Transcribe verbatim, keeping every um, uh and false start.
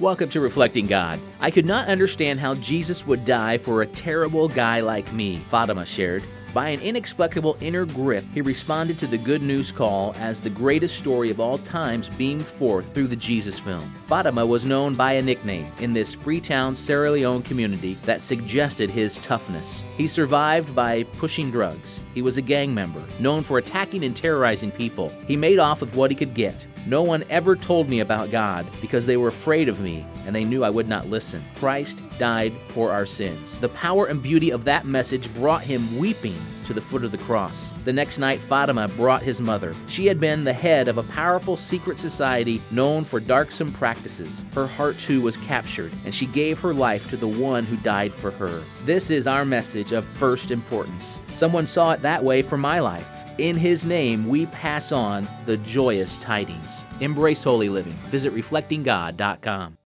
Welcome to Reflecting God. I could not understand how Jesus would die for a terrible guy like me, Fatima shared. By an inexplicable inner grip, he responded to the good news call as the greatest story of all times beamed forth through the Jesus film. Fatima was known by a nickname in this Freetown, Sierra Leone community that suggested his toughness. He survived by pushing drugs. He was a gang member, known for attacking and terrorizing people. He made off with what he could get. No one ever told me about God because they were afraid of me and they knew I would not listen. Christ died for our sins. The power and beauty of that message brought him weeping to the foot of the cross. The next night, Fatima brought his mother. She had been the head of a powerful secret society known for darksome practices. Her heart too was captured, and she gave her life to the one who died for her. This is our message of first importance. Someone saw it that way for my life. In his name, we pass on the joyous tidings. Embrace holy living. Visit reflecting god dot com.